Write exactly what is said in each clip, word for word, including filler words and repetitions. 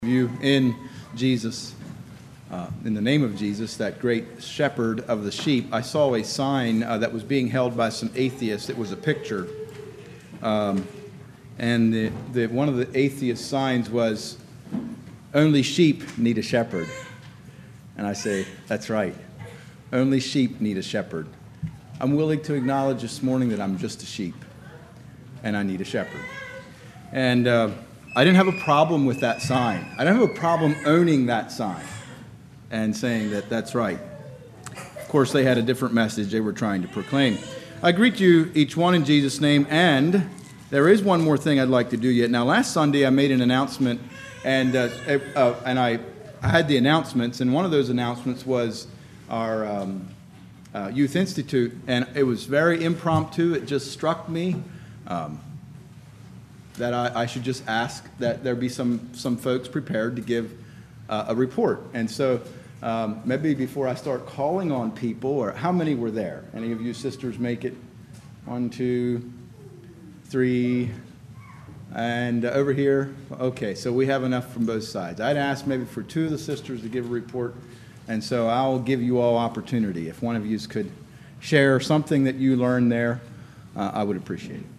You in Jesus, uh, in the name of Jesus, that great shepherd of the sheep. I saw a sign uh, that was being held by some atheists. It was a picture, um, and the, the, one of the atheist signs was, "Only sheep need a shepherd." And I say, that's right. Only sheep need a shepherd. I'm willing to acknowledge this morning that I'm just a sheep, and I need a shepherd. And uh, I didn't have a problem with that sign. I don't have a problem owning that sign and saying that that's right. Of course, they had a different message they were trying to proclaim. I greet you each one in Jesus' name, and there is one more thing I'd like to do yet. Now, last Sunday I made an announcement, and uh, uh, and I, I had the announcements, and one of those announcements was our um, uh, Youth Institute, and it was very impromptu. It just struck me. Um, that I, I should just ask that there be some, some folks prepared to give uh, a report. And so um, maybe before I start calling on people, or how many were there? Any of you sisters make it? One, two, three, and uh, over here? Okay, so we have enough from both sides. I'd ask maybe for two of the sisters to give a report, and so I'll give you all opportunity. If one of you could share something that you learned there, uh, I would appreciate it.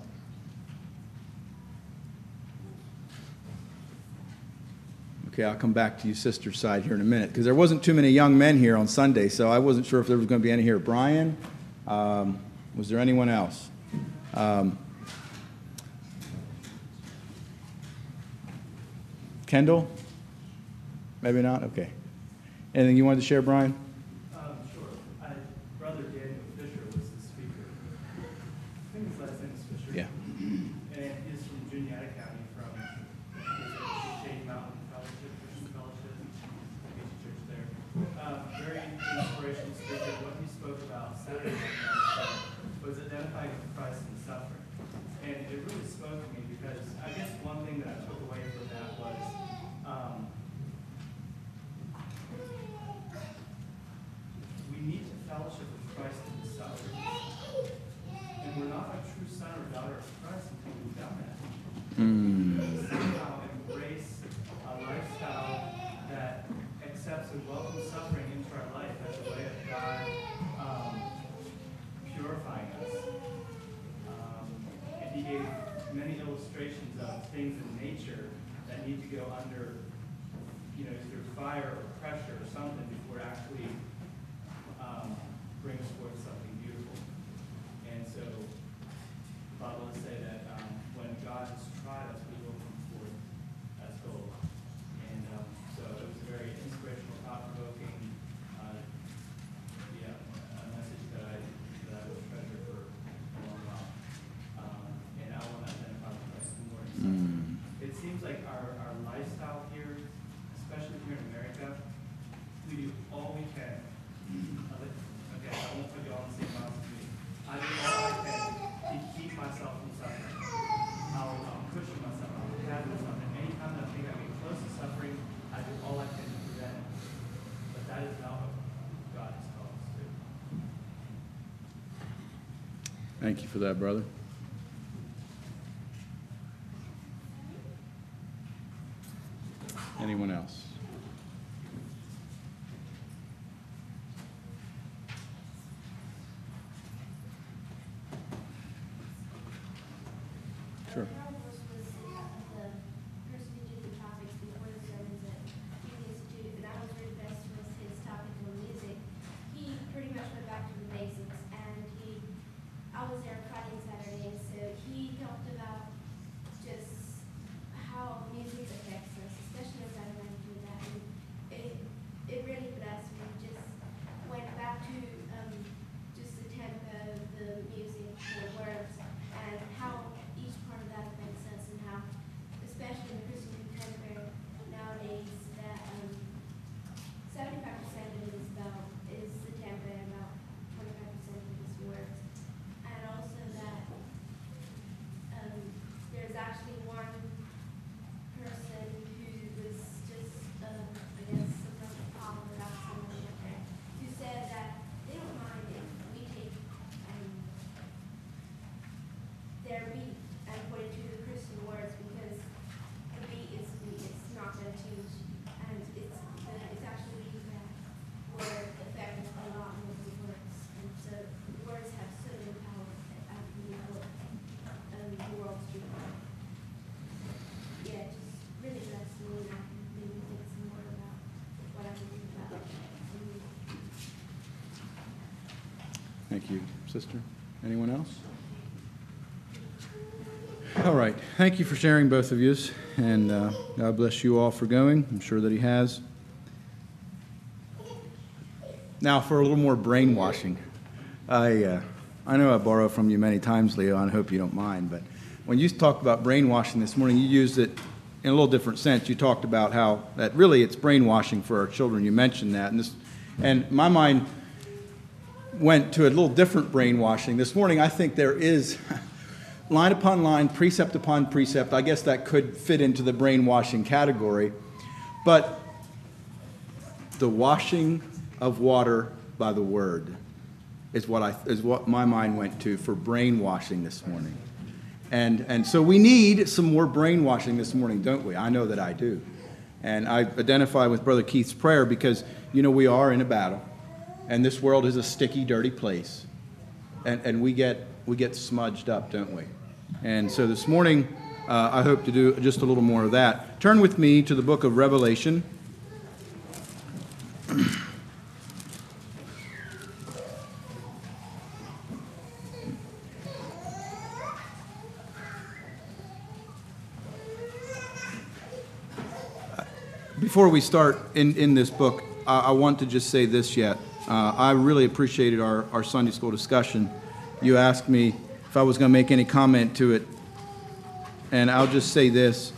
Okay, I'll come back to you sister's side here in a minute, because there wasn't too many young men here on Sunday, so I wasn't sure if there was going to be any here. Brian, um, was there anyone else? Um, Kendall? Maybe not? Okay. Anything you wanted to share, Brian? Um, sure. I, Brother Daniel Fisher was the speaker. I think his last name is Fisher. Yeah. And he's from Juniata County, from Shade Mountain Fellowship, Christian Fellowship, Beach Church there. Um, very inspirational speaker. What he spoke about Saturday night was identifying with Christ and suffering. And it really spoke to me because I guess one thing that I took away from that was um, we need to fellowship with Christ in the suffering. And we're not a true son or daughter of Christ until we've done that. Mm. Somehow embrace a lifestyle that accepts and welcomes suffering into our life as a way of God um, purifying us. Um, and he gave many illustrations of things in nature that need to go under, you know, either fire or pressure or something before it actually um, brings forth something beautiful. And so the Bible will say that um, when God has tried us, we will come forth as gold. And um, so it was a very inspirational, thought-provoking, uh, yeah, a message that I that I will treasure for a long while. Um, and I want to identify with Christ more. And so Mm. it seems like our, our lifestyle here, especially here in America, we do all we can. Okay, I won't put you all in the same box as me. I do all I can to keep myself from suffering. I'll, I'll cushion myself. I'll have myself. And anytime that I think I get close to suffering, I do all I can to prevent it. But that is not what God has called us to. Thank you for that, brother. Anyone else? Sure. Harold was was the person who did the topics before the sermons at Youth Institute, and I was very impressed with his topic on music. He pretty much went back to the basics, and he, I was there Friday and Saturday, and so he talked about just how music affects us, especially as I went through that. And it, it really blessed me. Just went back to um, just the tempo, the music, the words, and how each part of that affects Thank you, sister. Anyone else? All right. Thank you for sharing, both of you, and uh, God bless you all for going. I'm sure that he has. Now, for a little more brainwashing. I uh, I know I borrow from you many times, Leo, and I hope you don't mind, but when you talked about brainwashing this morning, you used it in a little different sense. You talked about how that really it's brainwashing for our children. You mentioned that, and this, and my mind went to a little different brainwashing. This morning, I think there is line upon line, precept upon precept. I guess that could fit into the brainwashing category. But the washing of water by the Word is what I is what my mind went to for brainwashing this morning. And and so we need some more brainwashing this morning, don't we? I know that I do. And I identify with Brother Keith's prayer because, you know, we are in a battle. And this world is a sticky, dirty place. And and we get we get smudged up, don't we? And so this morning, uh, I hope to do just a little more of that. Turn with me to the book of Revelation. Before we start in, in this book, I, I want to just say this yet. Uh, I really appreciated our, our Sunday school discussion. You asked me if I was going to make any comment to it, and I'll just say this.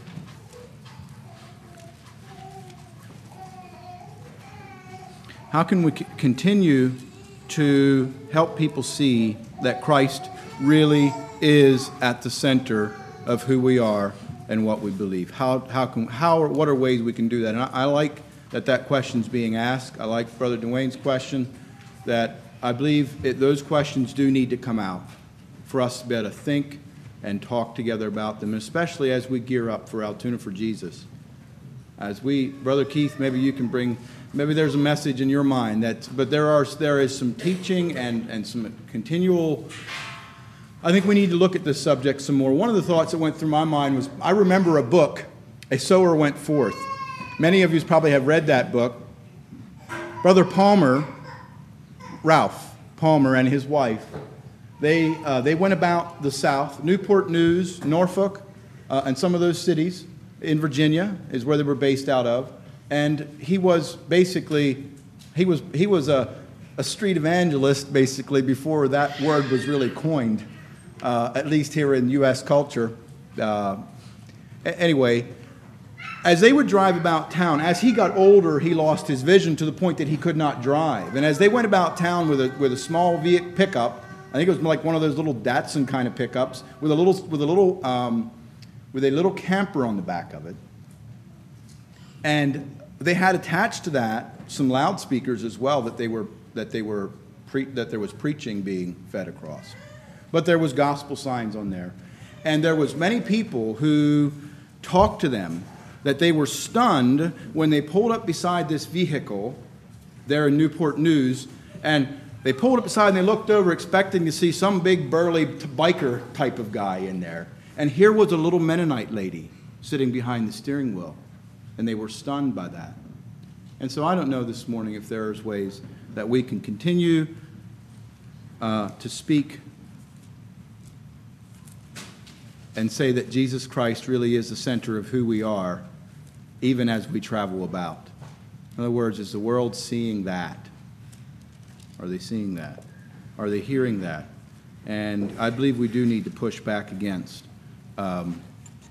How can we c- continue to help people see that Christ really is at the center of who we are and what we believe? How how can how what are ways we can do that? And I, I like that that question's being asked. I like Brother Dwayne's question. That I believe it, those questions do need to come out for us to be able to think and talk together about them, and especially as we gear up for Altoona for Jesus. As we, Brother Keith, maybe you can bring, maybe there's a message in your mind that, but there are there is some teaching and and some continual. I think we need to look at this subject some more. One of the thoughts that went through my mind was, I remember a book, A Sower Went Forth. Many of you probably have read that book. Brother Palmer, Ralph Palmer, and his wife, they uh, they went about the South, Newport News, Norfolk, uh, and some of those cities in Virginia is where they were based out of. And he was basically, he was he was a, a street evangelist, basically, before that word was really coined. Uh, at least here in U S culture. Uh, anyway, as they would drive about town, as he got older, he lost his vision to the point that he could not drive. And as they went about town with a with a small vehicle pickup, I think it was like one of those little Datsun kind of pickups with a little with a little um, with a little camper on the back of it, and they had attached to that some loudspeakers as well that they were that they were pre- that there was preaching being fed across. But there was gospel signs on there. And there was many people who talked to them that they were stunned when they pulled up beside this vehicle there in Newport News. And they pulled up beside and they looked over expecting to see some big burly biker type of guy in there. And here was a little Mennonite lady sitting behind the steering wheel. And they were stunned by that. And so I don't know this morning if there's ways that we can continue uh, to speak and say that Jesus Christ really is the center of who we are, even as we travel about. In other words, is the world seeing that? Are they seeing that? Are they hearing that? And I believe we do need to push back against. Um,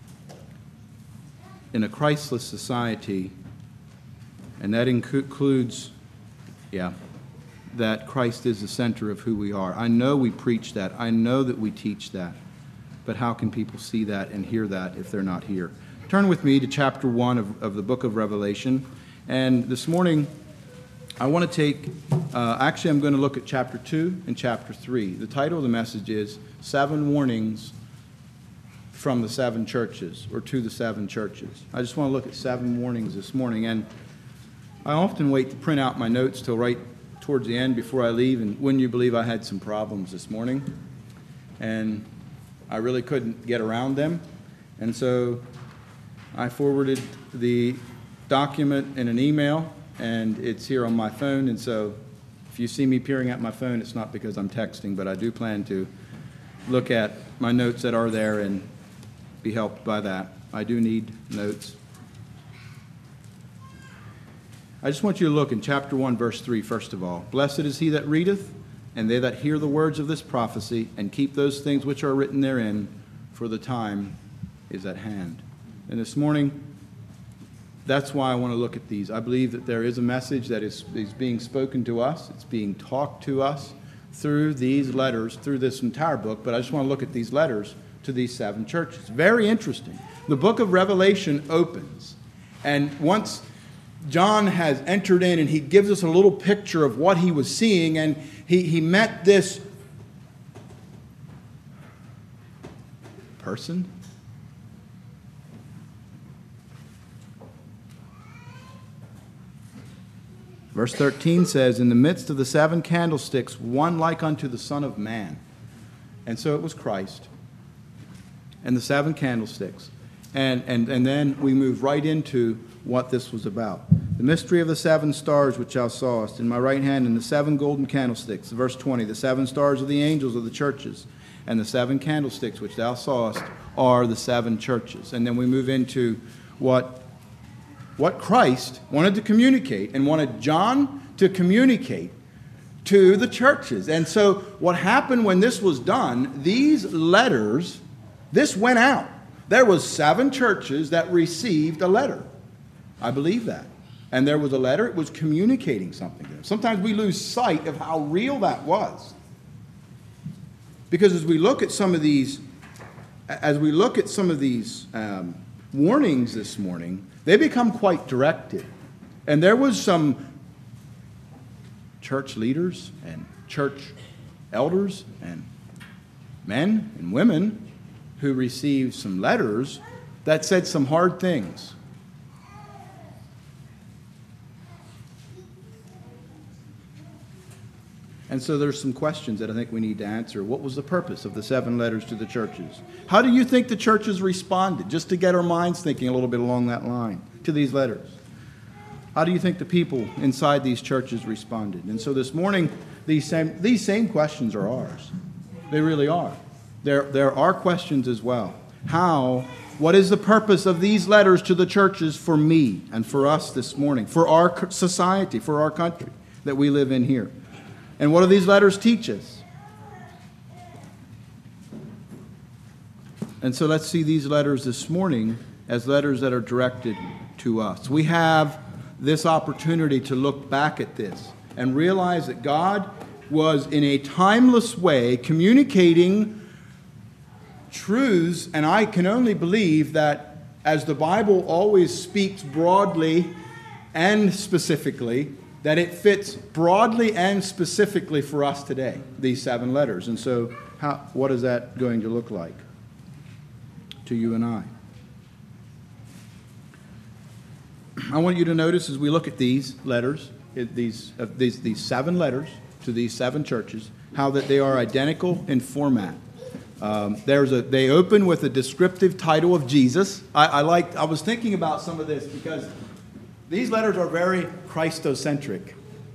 in a Christless society, and that includes, yeah, that Christ is the center of who we are. I know we preach that. I know that we teach that. But how can people see that and hear that if they're not here? Turn with me to chapter one of, of the book of Revelation. And this morning, I want to take, uh, actually I'm going to look at chapter two and chapter three. The title of the message is Seven Warnings from the Seven Churches, or to the Seven Churches. I just want to look at seven warnings this morning. And I often wait to print out my notes till right towards the end before I leave. And wouldn't you believe I had some problems this morning? And I really couldn't get around them. And so I forwarded the document in an email, and it's here on my phone. And so If you see me peering at my phone, it's not because I'm texting, but I do plan to look at my notes that are there and be helped by that. I do need notes. I just want you to look in chapter one, verse three, first of all. Blessed is he that readeth, and they that hear the words of this prophecy, and keep those things which are written therein, for the time is at hand. And this morning, that's why I want to look at these. I believe that there is a message that is, is being spoken to us. It's being talked to us through these letters, through this entire book. But I just want to look at these letters to these seven churches. Very interesting. The book of Revelation opens. And once John has entered in and he gives us a little picture of what he was seeing, and he, he met this person. Verse thirteen says, in the midst of the seven candlesticks, one like unto the Son of Man. And so it was Christ. And the seven candlesticks. And, and, and then we move right into what this was about. The mystery of the seven stars which thou sawest in my right hand, and the seven golden candlesticks. Verse twenty, the seven stars are the angels of the churches, and the seven candlesticks which thou sawest are the seven churches. And then we move into what, what Christ wanted to communicate and wanted John to communicate to the churches. And so what happened when this was done, these letters, this went out. There was seven churches that received a letter. I believe that. And there was a letter. It was communicating something to them. Sometimes we lose sight of how real that was. Because as we look at some of these, as we look at some of these um, warnings this morning, they become quite directed. And there was some church leaders and church elders and men and women who received some letters that said some hard things. And so there's some questions that I think we need to answer. What was the purpose of the seven letters to the churches? How do you think the churches responded? Just to get our minds thinking a little bit along that line to these letters. How do you think the people inside these churches responded? And so this morning, these same, these same questions are ours. They really are. There, there are questions as well. How, what is the purpose of these letters to the churches for me and for us this morning, for our society, for our country that we live in here? And what do these letters teach us? And so let's see these letters this morning as letters that are directed to us. We have this opportunity to look back at this and realize that God was in a timeless way communicating truths, and I can only believe that as the Bible always speaks broadly and specifically, that it fits broadly and specifically for us today, these seven letters. And so how, what is that going to look like to you and I? I want you to notice as we look at these letters, these, uh, these, these seven letters to these seven churches, how that they are identical in format. Um, there's a, they open with a descriptive title of Jesus. I, I like. I was thinking about some of this because these letters are very Christocentric.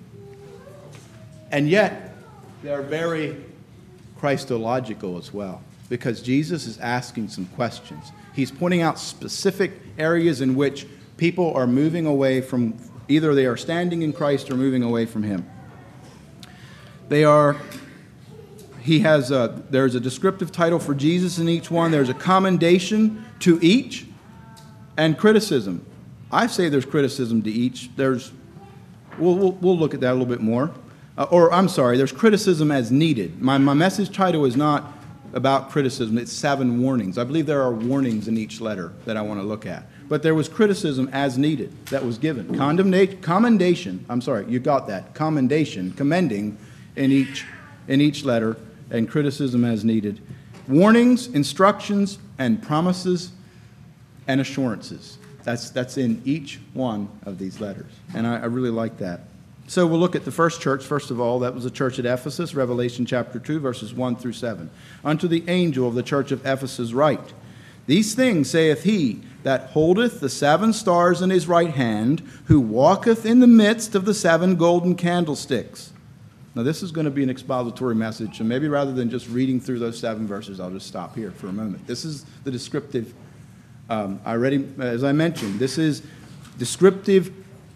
And yet, they're very Christological as well. Because Jesus is asking some questions. He's pointing out specific areas in which people are moving away from, either they are standing in Christ or moving away from Him. They are, he has a, there's a descriptive title for Jesus in each one. There's a commendation to each and criticism. I say there's criticism to each. There's, we'll, we'll, we'll look at that a little bit more. Uh, or, I'm sorry, there's criticism as needed. My, my message title is not about criticism. It's seven warnings. I believe there are warnings in each letter that I want to look at. But there was criticism as needed that was given. Condemnation, commendation, I'm sorry, you got that. Commendation, commending in each, in each letter, and criticism as needed. Warnings, instructions, and promises and assurances. That's, that's in each one of these letters. And I, I really like that. So we'll look at the first church. First of all, that was the church at Ephesus, Revelation chapter two, verses one through seven. Unto the angel of the church of Ephesus write, These things saith he that holdeth the seven stars in his right hand, who walketh in the midst of the seven golden candlesticks. Now, this is going to be an expository message, so maybe rather than just reading through those seven verses, I'll just stop here for a moment. This is the descriptive, um, I already, as I mentioned, this is descriptive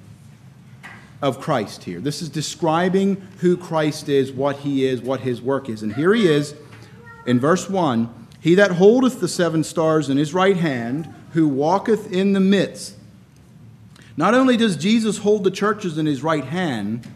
of Christ here. This is describing who Christ is, what he is, what his work is. And here he is in verse one, he that holdeth the seven stars in his right hand, who walketh in the midst. Not only does Jesus hold the churches in his right hand,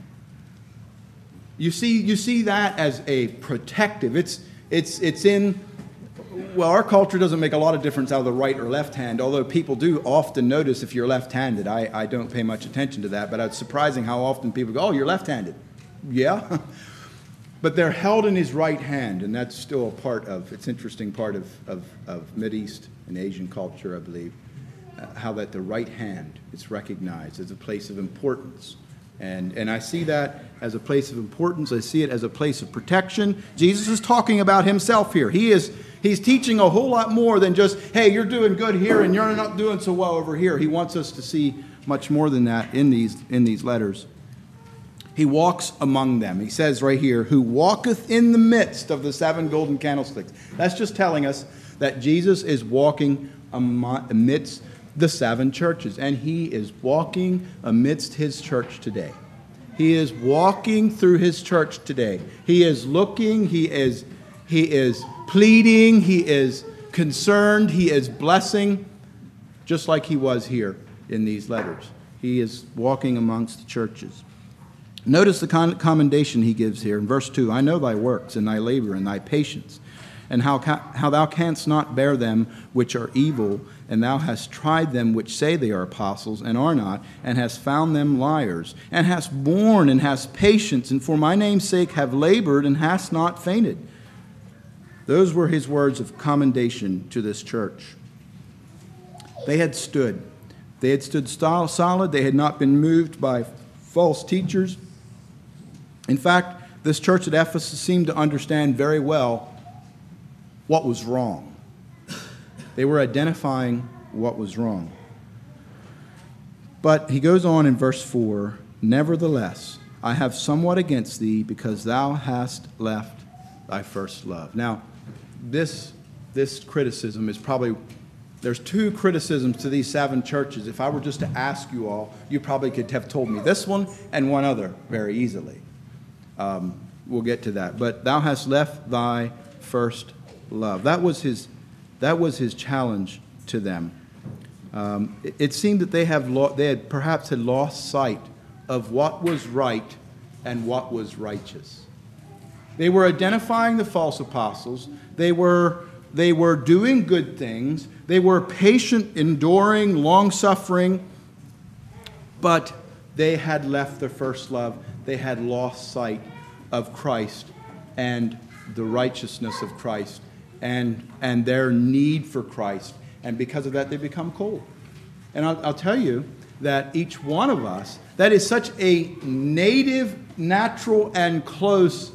you see, you see that as a protective. It's, it's, it's in, well, our culture doesn't make a lot of difference out of the right or left hand, although people do often notice if you're left-handed. I, I don't pay much attention to that, but it's surprising how often people go, oh, you're left-handed. Yeah. But they're held in his right hand, and that's still a part of, it's an interesting part of, of, of Mideast and Asian culture, I believe, uh, how that the right hand is recognized as a place of importance. And, and I see that as a place of importance. I see it as a place of protection. Jesus is talking about himself here. He is he's teaching a whole lot more than just, hey, you're doing good here and you're not doing so well over here. He wants us to see much more than that in these, in these letters. He walks among them. He says right here, who walketh in the midst of the seven golden candlesticks. That's just telling us that Jesus is walking amidst the seven churches, and he is walking amidst his church today. He is walking through his church today. He is looking, he is, he is pleading, he is concerned, he is blessing, just like he was here in these letters. He is walking amongst the churches. Notice the commendation he gives here in verse two. I know thy works and thy labor and thy patience, and how, how thou canst not bear them which are evil, and thou hast tried them which say they are apostles and are not, and hast found them liars, and hast borne and hast patience, and for my name's sake have labored and hast not fainted. Those were his words of commendation to this church. They had stood. They had stood solid. They had not been moved by false teachers. In fact, this church at Ephesus seemed to understand very well what was wrong. They were identifying what was wrong. But he goes on in verse four, nevertheless, I have somewhat against thee, because thou hast left thy first love. Now, this, this criticism is probably, there's two criticisms to these seven churches. If I were just to ask you all, you probably could have told me this one and one other very easily. Um, we'll get to that. But thou hast left thy first love. That was his, that was his challenge to them. Um, it, it seemed that they have lo- they had perhaps had lost sight of what was right and what was righteous. They were identifying the false apostles. They were they were doing good things. They were patient, enduring, long-suffering, but they had left their first love. They had lost sight of Christ and the righteousness of Christ and, and their need for Christ. And because of that, they become cold. And I'll, I'll tell you that each one of us, that is such a native, natural, and close,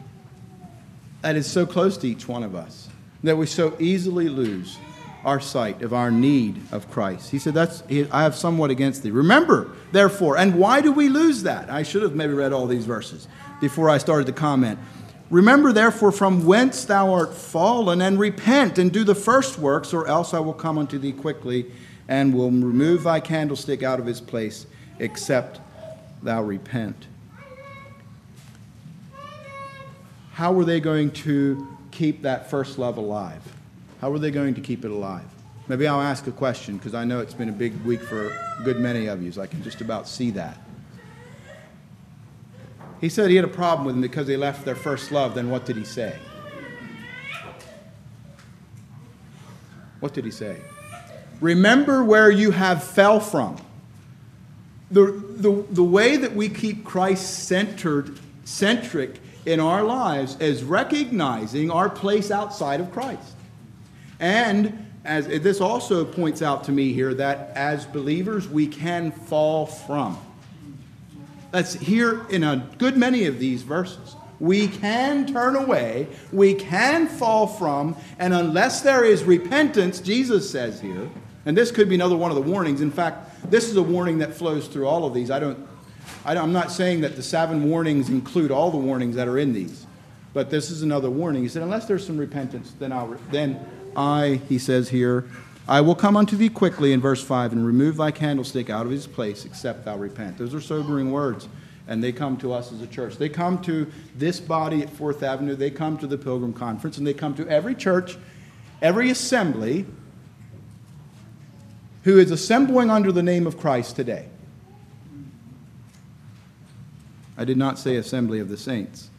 that is so close to each one of us, that we so easily lose our sight of our need of Christ. He said, "That's I have somewhat against thee. Remember, therefore," and why do we lose that? I should have maybe read all these verses before I started the comment. Remember, therefore, from whence thou art fallen, and repent, and do the first works, or else I will come unto thee quickly, and will remove thy candlestick out of his place, except thou repent. How were they going to keep that first love alive? How were they going to keep it alive? Maybe I'll ask a question, because I know it's been a big week for a good many of you, so I can just about see that. He said he had a problem with them because they left their first love. Then what did he say? What did he say? Remember where you have fell from. The, the, the way that we keep Christ-centered, centric in our lives is recognizing our place outside of Christ. And as this also points out to me here, that as believers we can fall from. That's here in a good many of these verses. We can turn away, we can fall from, and unless there is repentance, Jesus says here, and this could be another one of the warnings. In fact, this is a warning that flows through all of these. I don't, I, I'm not saying that the seven warnings include all the warnings that are in these, but this is another warning. He said, unless there's some repentance, then I'll, re- then I, he says here, I will come unto thee quickly in verse five and remove thy candlestick out of his place, except thou repent. Those are sobering words, and they come to us as a church. They come to this body at Fourth Avenue. They come to the Pilgrim Conference, and they come to every church, every assembly who is assembling under the name of Christ today. I did not say assembly of the saints.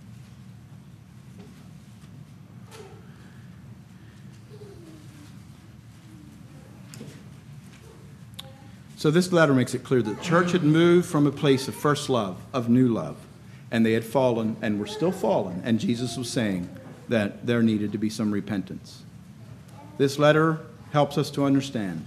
So this letter makes it clear that the church had moved from a place of first love, of new love, and they had fallen and were still fallen, and Jesus was saying that there needed to be some repentance. This letter helps us to understand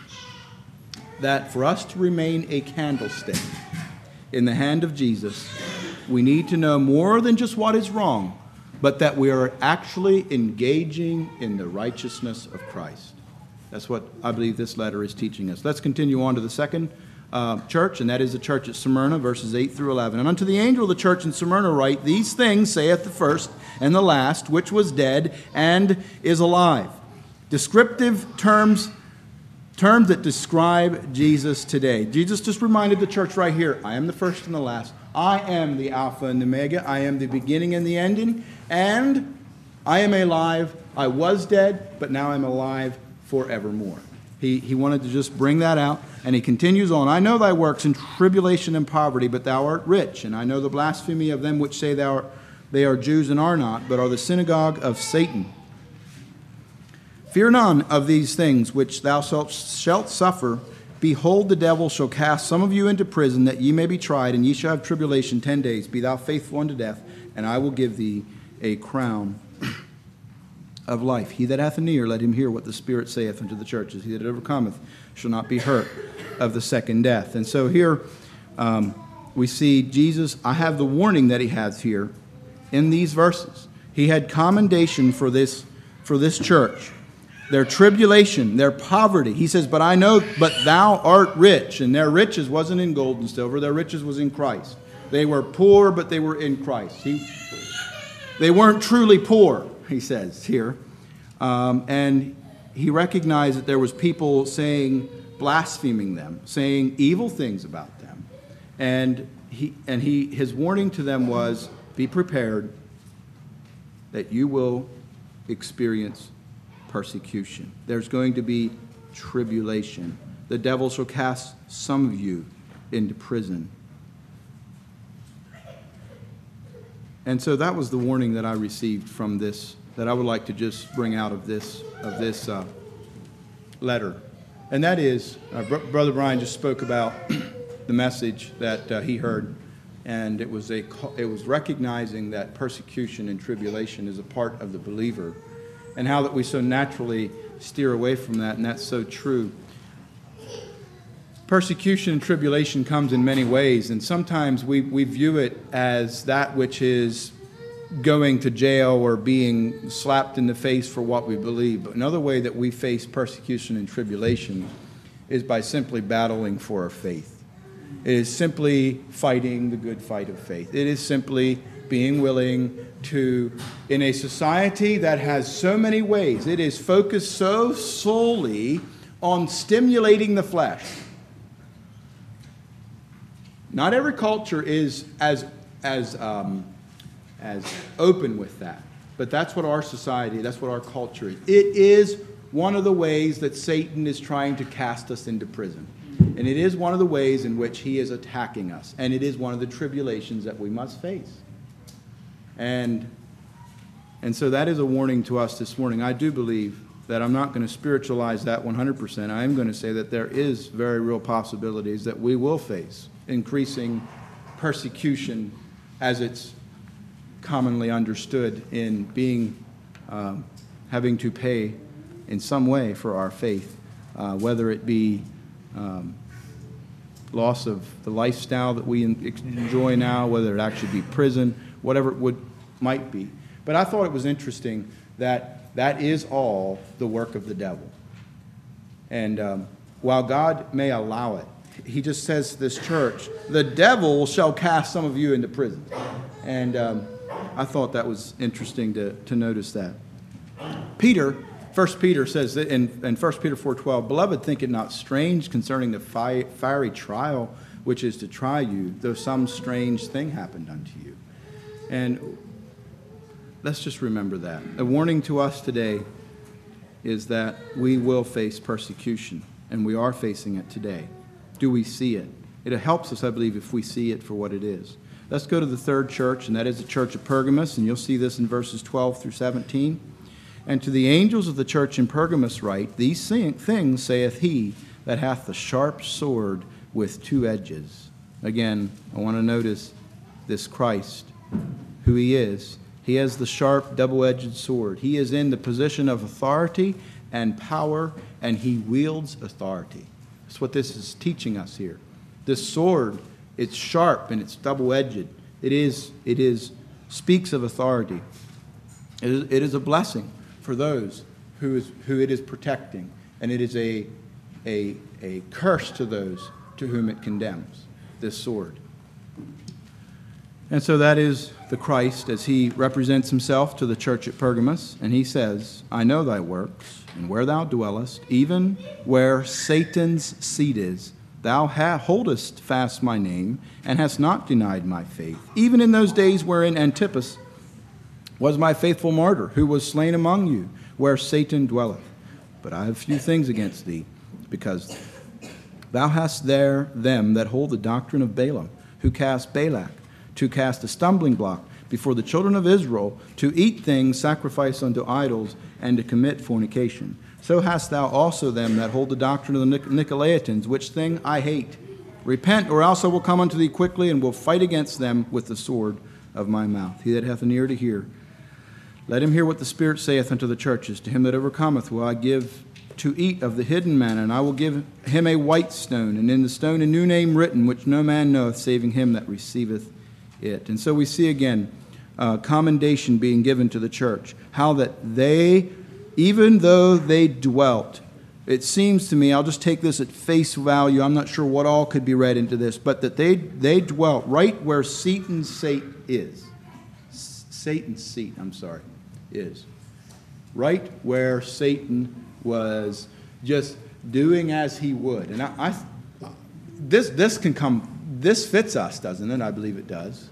that for us to remain a candlestick in the hand of Jesus, we need to know more than just what is wrong, but that we are actually engaging in the righteousness of Christ. That's what I believe this letter is teaching us. Let's continue on to the second uh, church, and that is the church at Smyrna, verses eight through eleven. And unto the angel of the church in Smyrna write, these things saith the first and the last, which was dead and is alive. Descriptive terms, terms that describe Jesus today. Jesus just reminded the church right here, I am the first and the last. I am the Alpha and the Omega. I am the beginning and the ending. And I am alive. I was dead, but now I'm alive forevermore. He, he wanted to just bring that out, and he continues on. I know thy works in tribulation and poverty, but thou art rich. And I know the blasphemy of them which say thou art, they are Jews and are not, but are the synagogue of Satan. Fear none of these things which thou shalt suffer. Behold, the devil shall cast some of you into prison, that ye may be tried, and ye shall have tribulation ten days. Be thou faithful unto death, and I will give thee a crown of life. He that hath an ear, let him hear what the Spirit saith unto the churches. He that overcometh shall not be hurt of the second death. And so here um, we see Jesus, I have the warning that he has here in these verses. He had commendation for this, for this church. Their tribulation, their poverty. He says, but I know, but thou art rich. And their riches wasn't in gold and silver. Their riches was in Christ. They were poor, but they were in Christ. He, they weren't truly poor, he says here. Um, and he recognized that there was people saying, blaspheming them, saying evil things about them. And he and he his warning to them was, be prepared that you will experience persecution. There's going to be tribulation. The devil shall cast some of you into prison. And so that was the warning that I received from this, that I would like to just bring out of this of this uh, letter. And that is, uh, Br- Brother Brian just spoke about the message that uh, he heard, and it was a it was recognizing that persecution and tribulation is a part of the believer, and how that we so naturally steer away from that, and that's so true. Persecution and tribulation comes in many ways, and sometimes we, we view it as that which is going to jail or being slapped in the face for what we believe. But another way that we face persecution and tribulation is by simply battling for our faith. It is simply fighting the good fight of faith. It is simply being willing to, in a society that has so many ways, it is focused so solely on stimulating the flesh. Not every culture is as as um, as open with that, but that's what our society, that's what our culture is. It is one of the ways that Satan is trying to cast us into prison, and it is one of the ways in which he is attacking us, and it is one of the tribulations that we must face. And and so that is a warning to us this morning. I do believe that I'm not going to spiritualize that one hundred percent. I am going to say that there is very real possibilities that we will face increasing persecution as it's commonly understood in being, uh, having to pay in some way for our faith, uh, whether it be um, loss of the lifestyle that we enjoy now, whether it actually be prison, whatever it would might be. But I thought it was interesting that that is all the work of the devil. And um, while God may allow it, he just says to this church, the devil shall cast some of you into prison. And um, I thought that was interesting to, to notice that. Peter, First Peter says that in, in First Peter four twelve, Beloved, think it not strange concerning the fi- fiery trial which is to try you, though some strange thing happened unto you. And let's just remember that. A warning to us today is that we will face persecution, and we are facing it today. Do we see it? It helps us, I believe, if we see it for what it is. Let's go to the third church, and that is the church of Pergamos, and you'll see this in verses twelve through seventeen. And to the angels of the church in Pergamos write, These things saith he that hath the sharp sword with two edges. Again, I want to notice this Christ, who he is. He has the sharp, double-edged sword. He is in the position of authority and power, and he wields authority. That's what this is teaching us here. This sword, it's sharp and it's double-edged. It is, it is, speaks of authority. It is, it is a blessing for those who, is, who it is protecting, and it is a, a, a curse to those to whom it condemns, this sword. And so that is the Christ as he represents himself to the church at Pergamos. And he says, I know thy works, and where thou dwellest, even where Satan's seat is, thou ha- holdest fast my name, and hast not denied my faith, even in those days wherein Antipas was my faithful martyr, who was slain among you, where Satan dwelleth. But I have few things against thee, because thou hast there them that hold the doctrine of Balaam, who cast Balak, to cast a stumbling block before the children of Israel, to eat things sacrificed unto idols, and to commit fornication. So hast thou also them that hold the doctrine of the Nicolaitans, which thing I hate. Repent, or else I will come unto thee quickly, and will fight against them with the sword of my mouth. He that hath an ear to hear, let him hear what the Spirit saith unto the churches. To him that overcometh will I give to eat of the hidden manna, and I will give him a white stone, and in the stone a new name written, which no man knoweth, saving him that receiveth it. And so we see again uh, commendation being given to the church, how that they, even though they dwelt, it seems to me, I'll just take this at face value, I'm not sure what all could be read into this, but that they, they dwelt right where Satan's seat is. Satan's seat, I'm sorry, is. Right where Satan was just doing as he would. And I, I this this can come, this fits us, doesn't it? I believe it does.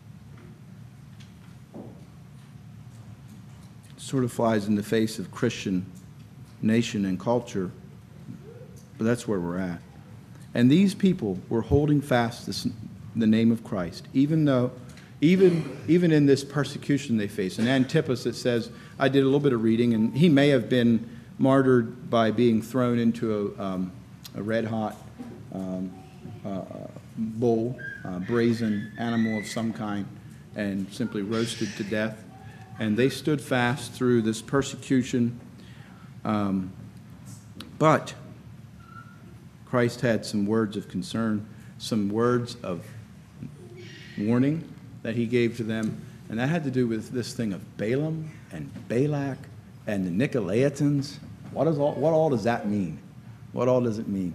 It sort of flies in the face of Christian nation and culture, but that's where we're at. And these people were holding fast this, the name of Christ, even though, even, even in this persecution they face. And Antipas, it says, I did a little bit of reading, and he may have been martyred by being thrown into a, um, a red-hot um, uh, bull, uh, brazen animal of some kind, and simply roasted to death. And they stood fast through this persecution. Um, but Christ had some words of concern, some words of warning that he gave to them, and that had to do with this thing of Balaam and Balak and the Nicolaitans. What, is all, what all does that mean? What all does it mean?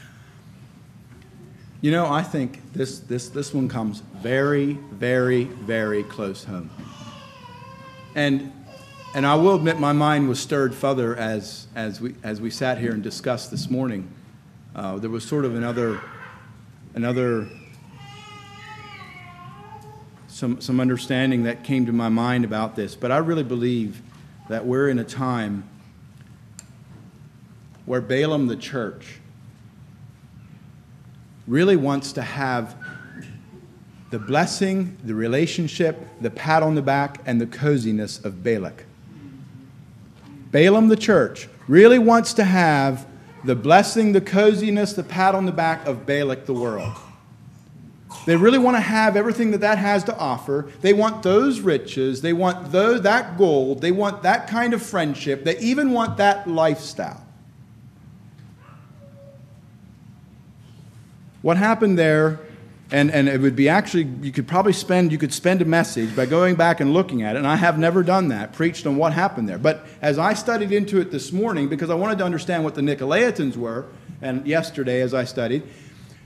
You know, I think this, this, this one comes very, very, very close home. And and I will admit my mind was stirred further as as we as we sat here and discussed this morning. Uh, there was sort of another another some some understanding that came to my mind about this. But I really believe that we're in a time where Balaam the church really wants to have the blessing, the relationship, the pat on the back, and the coziness of Balak. Balaam the church really wants to have the blessing, the coziness, the pat on the back of Balak the world. They really want to have everything that that has to offer. They want those riches. They want those, that gold. They want that kind of friendship. They even want that lifestyle. What happened there, and, and it would be actually, you could probably spend, you could spend a message by going back and looking at it, and I have never done that, preached on what happened there. But as I studied into it this morning, because I wanted to understand what the Nicolaitans were, and yesterday as I studied,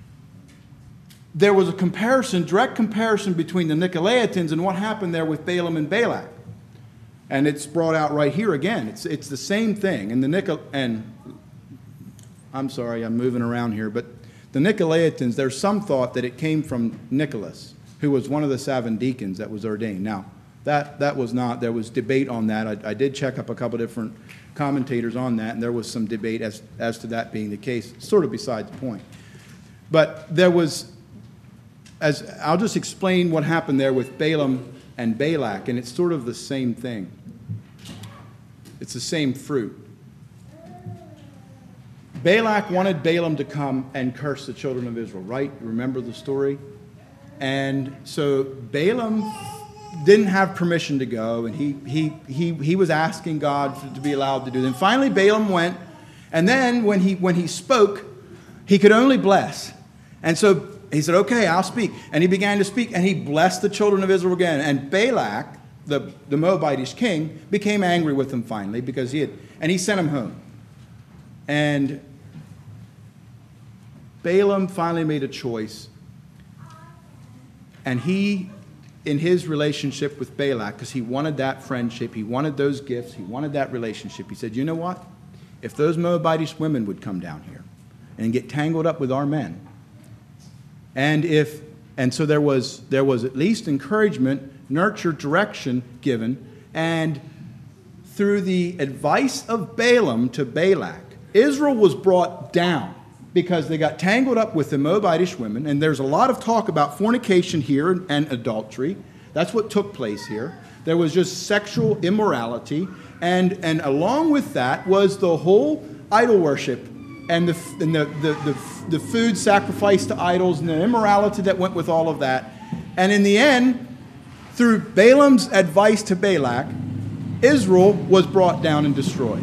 there was a comparison, direct comparison between the Nicolaitans and what happened there with Balaam and Balak. And it's brought out right here again. It's, it's the same thing. And the Nicol- and I'm sorry, I'm moving around here, but the Nicolaitans, there's some thought that it came from Nicholas, who was one of the seven deacons that was ordained. Now, that, that was not, there was debate on that. I, I did check up a couple different commentators on that, and there was some debate as, as to that being the case, sort of beside the point. But there was, as I'll just explain what happened there with Balaam and Balak, and it's sort of the same thing. It's the same fruit. Balak wanted Balaam to come and curse the children of Israel, right? Remember the story? And so Balaam didn't have permission to go, and he he he he was asking God to be allowed to do that. And finally Balaam went, and then when he when he spoke, he could only bless. And so he said, okay, I'll speak. And he began to speak, and he blessed the children of Israel again. And Balak, the, the Moabitish king, became angry with him finally, because he had, and he sent him home. And Balaam finally made a choice. And he, in his relationship with Balak, because he wanted that friendship, he wanted those gifts, he wanted that relationship, he said, you know what? If those Moabitish women would come down here and get tangled up with our men, and if, and so there was, there was at least encouragement, nurture, direction given, and through the advice of Balaam to Balak, Israel was brought down because they got tangled up with the Moabitish women, and there's a lot of talk about fornication here and adultery. That's what took place here. There was just sexual immorality, and, and along with that was the whole idol worship and the, and the, the, the, the food sacrificed to idols and the immorality that went with all of that. And in the end, through Balaam's advice to Balak, Israel was brought down and destroyed.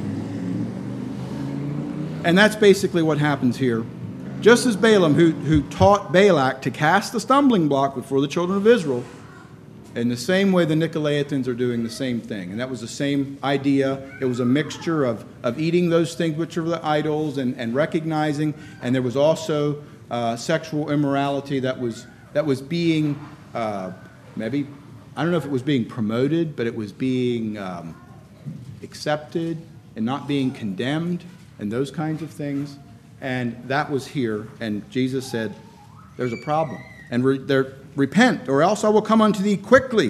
And that's basically what happens here. Just as Balaam, who, who taught Balak to cast the stumbling block before the children of Israel, in the same way the Nicolaitans are doing the same thing. And that was the same idea. It was a mixture of, of eating those things which are the idols and, and recognizing. And there was also uh, sexual immorality that was, that was being, uh, maybe, I don't know if it was being promoted, but it was being um, accepted and not being condemned and those kinds of things. And that was here. And Jesus said, there's a problem. And re- there, repent, or else I will come unto thee quickly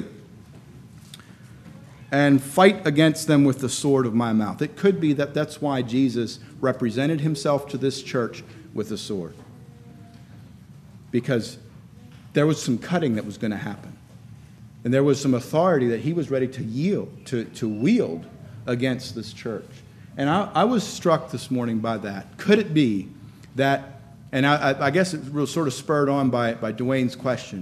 and fight against them with the sword of my mouth. It could be that that's why Jesus represented himself to this church with a sword. Because there was some cutting that was going to happen. And there was some authority that he was ready to yield, to, to wield against this church. And I, I was struck this morning by that. Could it be that, and I, I guess it was sort of spurred on by, by Dwayne's question,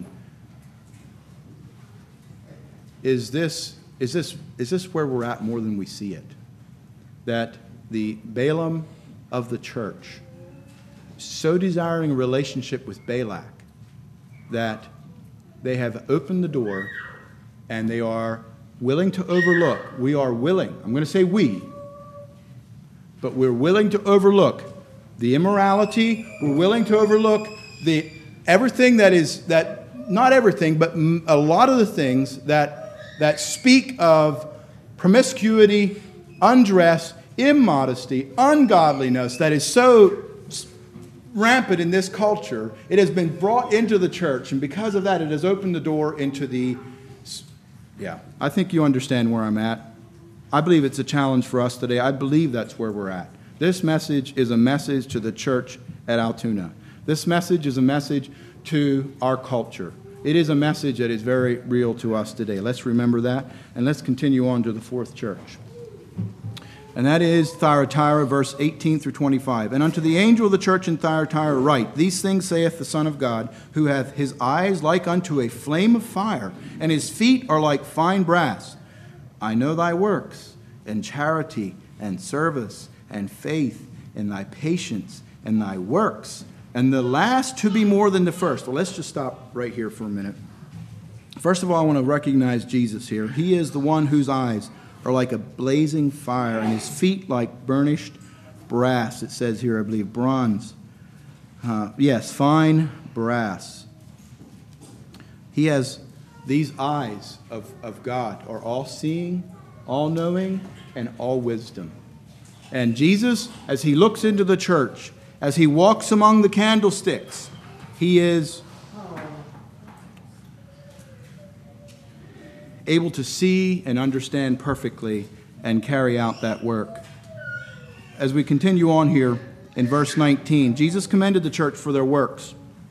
is this, is, this, is this where we're at more than we see it? That the Balaam of the church, so desiring a relationship with Balak, that they have opened the door and they are willing to overlook. We are willing, I'm going to say we, but we're willing to overlook the immorality. We're willing to overlook the everything that is, that not everything, but a lot of the things that, that speak of promiscuity, undress, immodesty, ungodliness that is so rampant in this culture. It has been brought into the church, and because of that, it has opened the door into the, yeah, I think you understand where I'm at. I believe it's a challenge for us today. I believe that's where we're at. This message is a message to the church at Altoona. This message is a message to our culture. It is a message that is very real to us today. Let's remember that, and let's continue on to the fourth church. And that is Thyatira, verse eighteen through twenty-five. And unto the angel of the church in Thyatira write, These things saith the Son of God, who hath his eyes like unto a flame of fire, and his feet are like fine brass. I know thy works, and charity, and service, and faith, and thy patience, and thy works, and the last to be more than the first. Well, let's just stop right here for a minute. First of all, I want to recognize Jesus here. He is the one whose eyes are like a blazing fire, and his feet like burnished brass. It says here, I believe, bronze. Uh, yes, fine brass. He has these eyes of, of God are all-seeing, all-knowing, and all-wisdom. And Jesus, as he looks into the church, as he walks among the candlesticks, he is able to see and understand perfectly and carry out that work. As we continue on here in verse nineteen, Jesus commended the church for their works.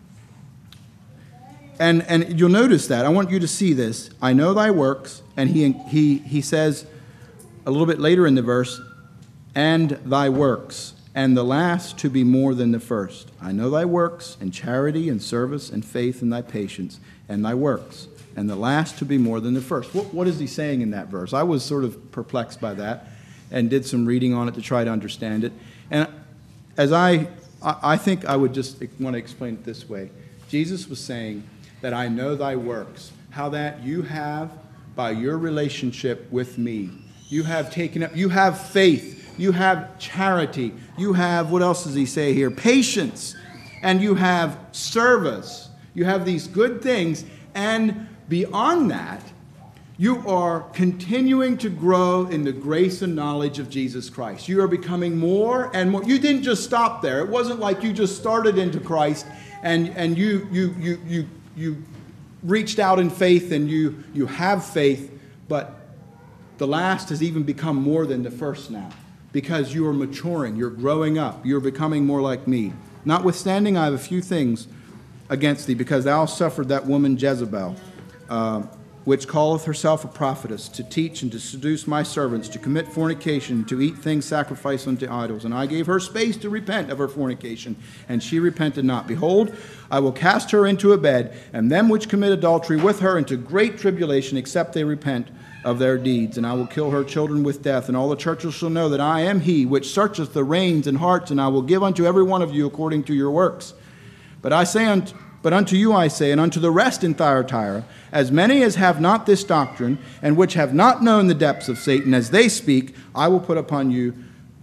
And, and you'll notice that. I want you to see this. I know thy works. And he, he, he says a little bit later in the verse, and thy works, and the last to be more than the first. I know thy works, and charity, and service, and faith, and thy patience, and thy works, and the last to be more than the first. What, what is he saying in that verse? I was sort of perplexed by that and did some reading on it to try to understand it. And as I, I think I would just want to explain it this way. Jesus was saying that I know thy works, how that you have, by your relationship with me, you have taken up, you have faith, you have charity, you have, what else does he say here? Patience, and you have service. You have these good things, and beyond that, you are continuing to grow in the grace and knowledge of Jesus Christ. You are becoming more and more. You didn't just stop there. It wasn't like you just started into Christ and, and you, you, you, you, you reached out in faith and you, you have faith, but the last has even become more than the first now because you are maturing, you're growing up, you're becoming more like me. Notwithstanding, I have a few things against thee, because thou suffered that woman Jezebel, uh, which calleth herself a prophetess, to teach and to seduce my servants, to commit fornication, to eat things sacrificed unto idols. And I gave her space to repent of her fornication, and she repented not. Behold, I will cast her into a bed, and them which commit adultery with her into great tribulation, except they repent of their deeds. And I will kill her children with death, and all the churches shall know that I am he which searcheth the reins and hearts, and I will give unto every one of you according to your works. But I say unto But unto you I say, and unto the rest in Thyatira, as many as have not this doctrine, and which have not known the depths of Satan, as they speak, I will put upon you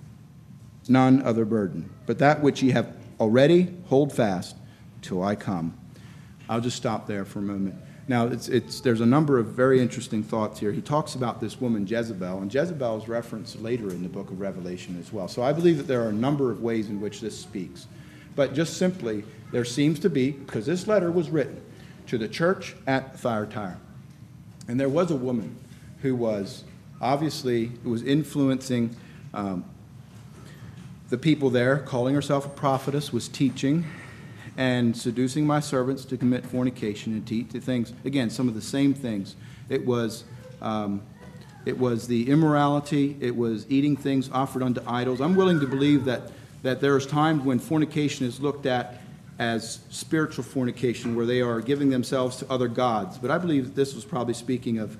none other burden, but that which ye have already hold fast till I come. I'll just stop there for a moment. Now, it's, it's, there's a number of very interesting thoughts here. He talks about this woman Jezebel, and Jezebel is referenced later in the book of Revelation as well. So I believe that there are a number of ways in which this speaks. But just simply, there seems to be, because this letter was written to the church at Thyatira. And there was a woman who was obviously was influencing um, the people there, calling herself a prophetess, was teaching and seducing my servants to commit fornication and to eat the things. Again, some of the same things. It was, um, it was the immorality. It was eating things offered unto idols. I'm willing to believe that, that there's times when fornication is looked at as spiritual fornication, where they are giving themselves to other gods. But I believe that this was probably speaking of,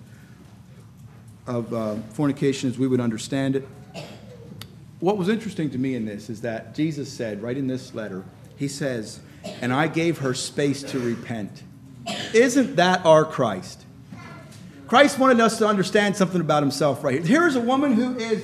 of uh, fornication as we would understand it. What was interesting to me in this is that Jesus said, right in this letter, he says, and I gave her space to repent. Isn't that our Christ? Christ wanted us to understand something about himself right here. Here is a woman who is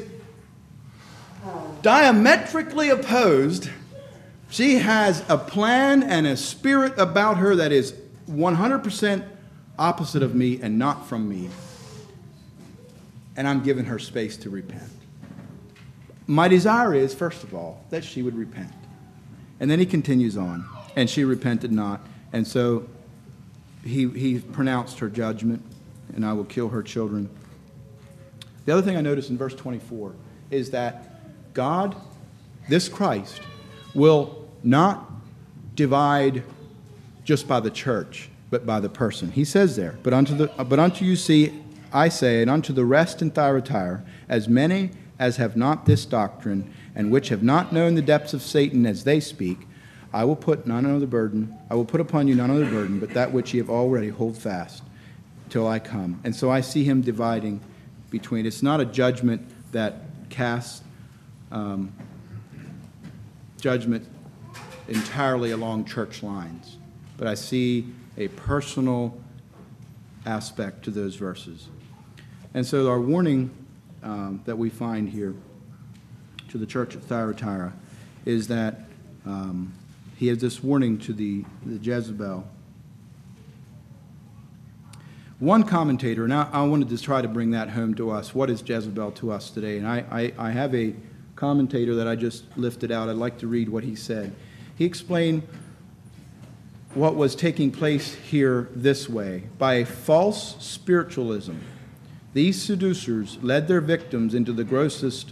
diametrically opposed. She has a plan and a spirit about her that is one hundred percent opposite of me and not from me. And I'm giving her space to repent. My desire is, first of all, that she would repent. And then he continues on, and she repented not. And so he, he pronounced her judgment, and I will kill her children. The other thing I notice in verse twenty-four is that God, this Christ, will not divide just by the church, but by the person. He says there, but unto the but unto you see, I say, and unto the rest in Thyatira, as many as have not this doctrine, and which have not known the depths of Satan as they speak, I will put none other burden, I will put upon you none other burden, but that which ye have already hold fast till I come. And so I see him dividing between. It's not a judgment that casts um, judgment entirely along church lines, but I see a personal aspect to those verses. And so our warning um, that we find here to the church at Thyatira is that um, he has this warning to the, the Jezebel. One commentator, and I, I wanted to try to bring that home to us. What is Jezebel to us today? And I, I, I have a commentator that I just lifted out. I'd like to read what he said. He explained what was taking place here this way. By a false spiritualism, these seducers led their victims into the grossest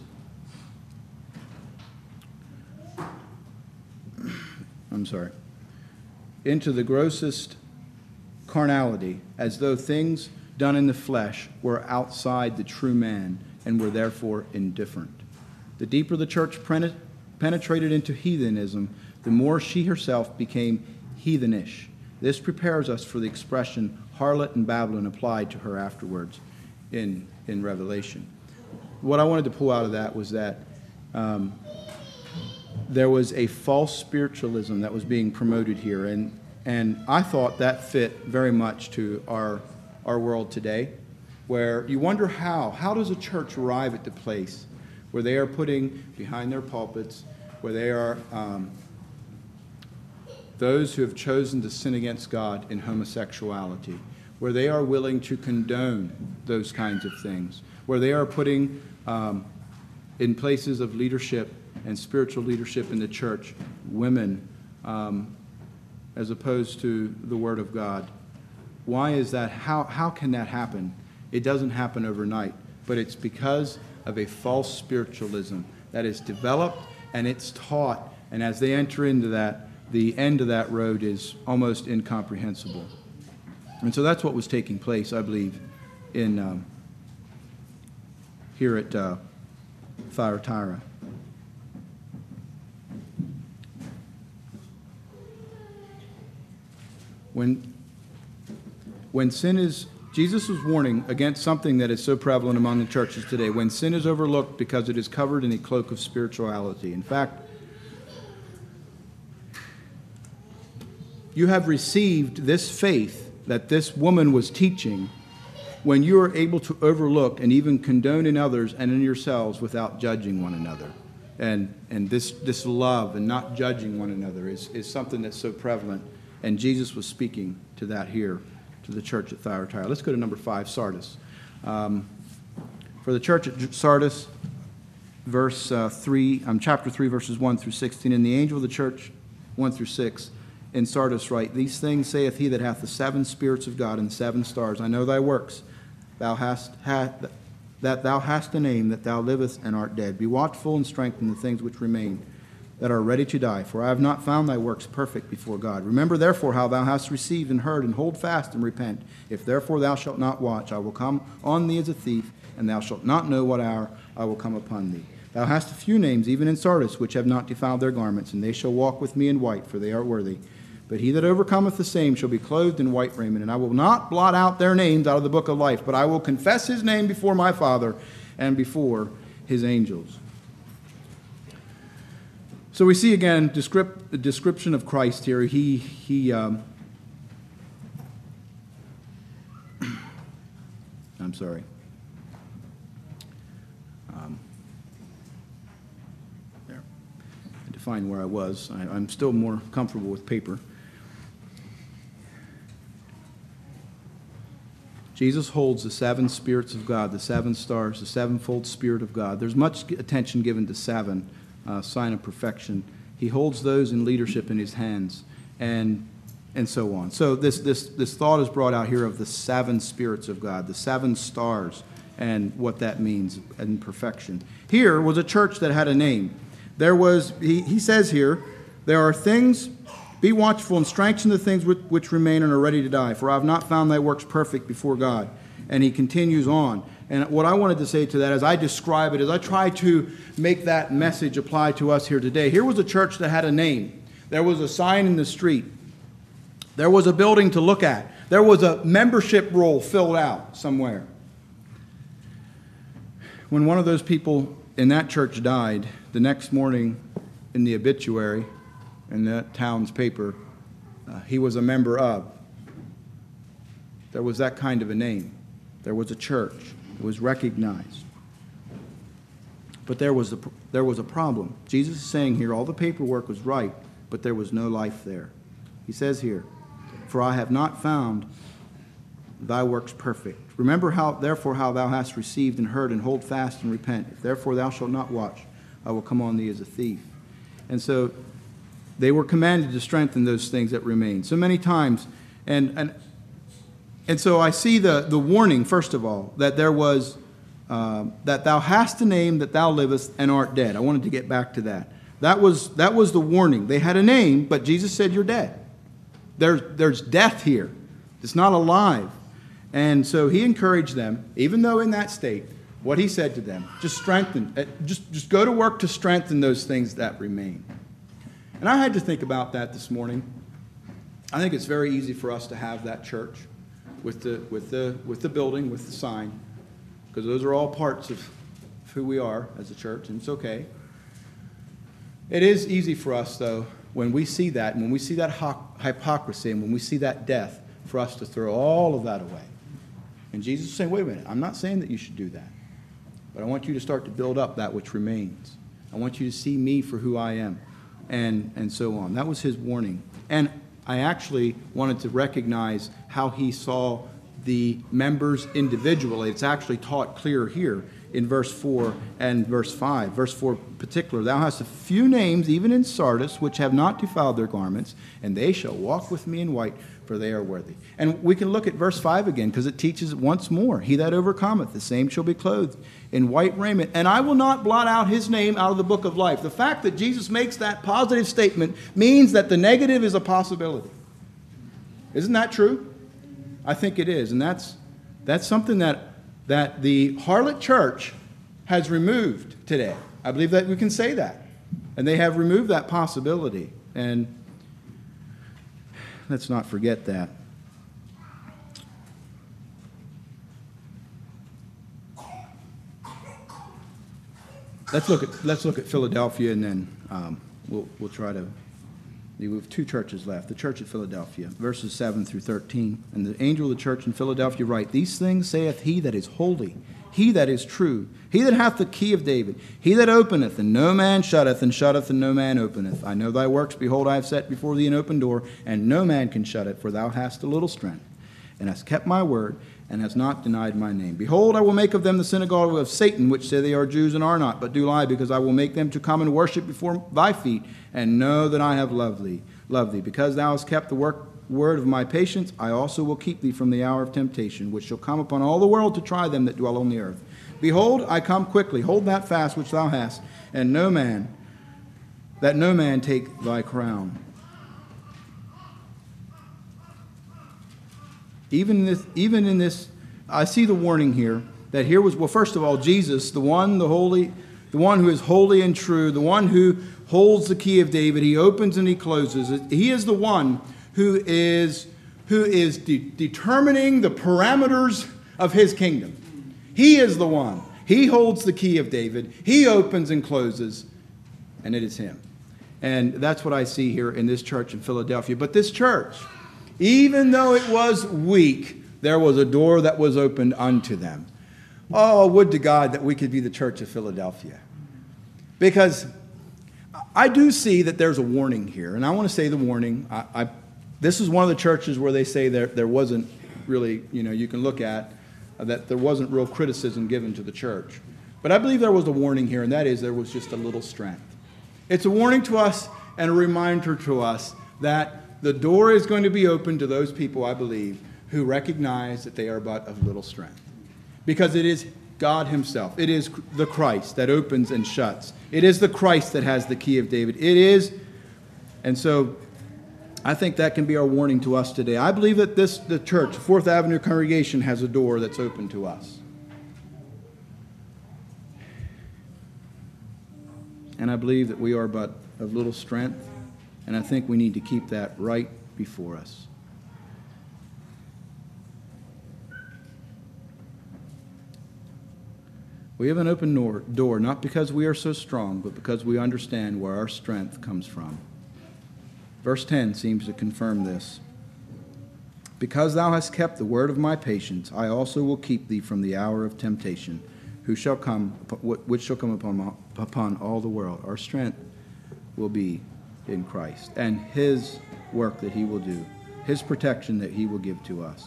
I'm sorry, into the grossest carnality, as though things done in the flesh were outside the true man and were therefore indifferent. The deeper the church penetrated into heathenism, the more she herself became heathenish. This prepares us for the expression harlot and Babylon applied to her afterwards in, in Revelation. What I wanted to pull out of that was that um, there was a false spiritualism that was being promoted here, and and I thought that fit very much to our our world today, where you wonder how how does a church arrive at the place where they are putting behind their pulpits, where they are um, those who have chosen to sin against God in homosexuality, where they are willing to condone those kinds of things, where they are putting um, in places of leadership and spiritual leadership in the church, women, um, as opposed to the Word of God. Why is that? How, how can that happen? It doesn't happen overnight, but it's because of a false spiritualism that is developed and it's taught, and as they enter into that, the end of that road is almost incomprehensible. And so that's what was taking place, I believe, in um, here at uh, Thyatira. When, when sin is, Jesus was warning against something that is so prevalent among the churches today. When sin is overlooked because it is covered in a cloak of spirituality. In fact, you have received this faith that this woman was teaching when you are able to overlook and even condone in others and in yourselves without judging one another. And, and this, this love and not judging one another is, is something that's so prevalent. And Jesus was speaking to that here, to the church at Thyatira. Let's go to number five, Sardis. Um, for the church at Sardis, verse uh, three, um, chapter three, verses one through sixteen. And the angel of the church, one through six, in Sardis write, These things saith he that hath the seven spirits of God and the seven stars. I know thy works, thou hast ha, that thou hast a name, that thou livest and art dead. Be watchful and strengthen the things which remain, that are ready to die, for I have not found thy works perfect before God. Remember therefore how thou hast received and heard, and hold fast and repent. If therefore thou shalt not watch, I will come on thee as a thief, and thou shalt not know what hour I will come upon thee. Thou hast a few names, even in Sardis, which have not defiled their garments, and they shall walk with me in white, for they are worthy. But he that overcometh the same shall be clothed in white raiment, and I will not blot out their names out of the book of life, but I will confess his name before my Father and before his angels. So we see again descript, the description of Christ here. He, he um, I'm sorry. Um, there. I had to find where I was. I, I'm still more comfortable with paper. Jesus holds the seven spirits of God, the seven stars, the sevenfold Spirit of God. There's much attention given to seven. Uh, sign of perfection. He holds those in leadership in his hands, and and so on. So this this this thought is brought out here of the seven spirits of God, the seven stars, and what that means in perfection. Here was a church that had a name. There was he, he says here, there are things. Be watchful and strengthen the things which, which remain and are ready to die. For I have not found thy works perfect before God. And he continues on. And what I wanted to say to that as I describe it, as I try to make that message apply to us here today. Here was a church that had a name. There was a sign in the street. There was a building to look at. There was a membership roll filled out somewhere. When one of those people in that church died, the next morning in the obituary, in that town's paper, uh, he was a member of. There was that kind of a name. There was a church. It was recognized. But there was a, there was a problem. Jesus is saying here all the paperwork was right, but there was no life there. He says here, for I have not found thy works perfect. Remember how, therefore, how thou hast received and heard, and hold fast and repent. If therefore thou shalt not watch, I will come on thee as a thief. And so they were commanded to strengthen those things that remain. So many times, and and and so I see the, the warning, first of all, that there was, uh, that thou hast a name, that thou livest and art dead. I wanted to get back to that. That was, that was the warning. They had a name, but Jesus said, you're dead. There's, there's death here. It's not alive. And so he encouraged them, even though in that state, what he said to them, just strengthen, just, just go to work to strengthen those things that remain. And I had to think about that this morning. I think it's very easy for us to have that church with the, with the, with the building, with the sign, because those are all parts of who we are as a church, and it's okay. It is easy for us, though, when we see that, and when we see that hypocrisy, and when we see that death, for us to throw all of that away. And Jesus is saying, wait a minute, I'm not saying that you should do that, but I want you to start to build up that which remains. I want you to see me for who I am, and, and so on. That was his warning. And I actually wanted to recognize how he saw the members individually. It's actually taught clear here in verse four and verse five. Verse four in particular, thou hast a few names, even in Sardis, which have not defiled their garments, and they shall walk with me in white, for they are worthy. And we can look at verse five again, because it teaches once more, he that overcometh, the same shall be clothed in white raiment, and I will not blot out his name out of the book of life. The fact that Jesus makes that positive statement means that the negative is a possibility. Isn't that true? I think it is, and that's that's something that that the harlot church has removed today. I believe that we can say that. And they have removed that possibility. And let's not forget that. Let's look at let's look at Philadelphia, and then um, we'll we'll try to. We have two churches left. The church at Philadelphia, verses seven through thirteen. And the angel of the church in Philadelphia write, these things saith he that is holy, he that is true, he that hath the key of David, he that openeth, and no man shutteth, and shutteth, and no man openeth. I know thy works. Behold, I have set before thee an open door, and no man can shut it, for thou hast a little strength, and hast kept my word, and hast not denied my name. Behold, I will make of them the synagogue of Satan, which say they are Jews and are not, but do lie, because I will make them to come and worship before thy feet, and know that I have loved thee. Loved thee. Because thou hast kept the work, word of my patience, I also will keep thee from the hour of temptation, which shall come upon all the world to try them that dwell on the earth. Behold, I come quickly. Hold that fast which thou hast, and no man, that no man take thy crown. Even in this, even in this, I see the warning here that here was, well, first of all, Jesus, the one, the holy, the one who is holy and true, the one who holds the key of David. He opens and he closes. He is the one who is who is de- determining the parameters of his kingdom. He is the one. He holds the key of David. He opens and closes, and it is him. And that's what I see here in this church in Philadelphia. But this church, even though it was weak, there was a door that was opened unto them. Oh, would to God that we could be the church of Philadelphia. Because I do see that there's a warning here. And I want to say the warning. I, I, this is one of the churches where they say there, there wasn't really, you know, you can look at, uh, that there wasn't real criticism given to the church. But I believe there was a warning here, and that is there was just a little strength. It's a warning to us and a reminder to us that the door is going to be open to those people, I believe, who recognize that they are but of little strength. Because it is God himself. It is the Christ that opens and shuts. It is the Christ that has the key of David. It is, and so I think that can be our warning to us today. I believe that this, the church, Fourth Avenue congregation, has a door that's open to us. And I believe that we are but of little strength, and I think we need to keep that right before us. We have an open door, not because we are so strong, but because we understand where our strength comes from. Verse ten seems to confirm this. Because thou hast kept the word of my patience, I also will keep thee from the hour of temptation, who shall come, which shall come upon, upon all the world. Our strength will be in Christ and his work that he will do, his protection that he will give to us.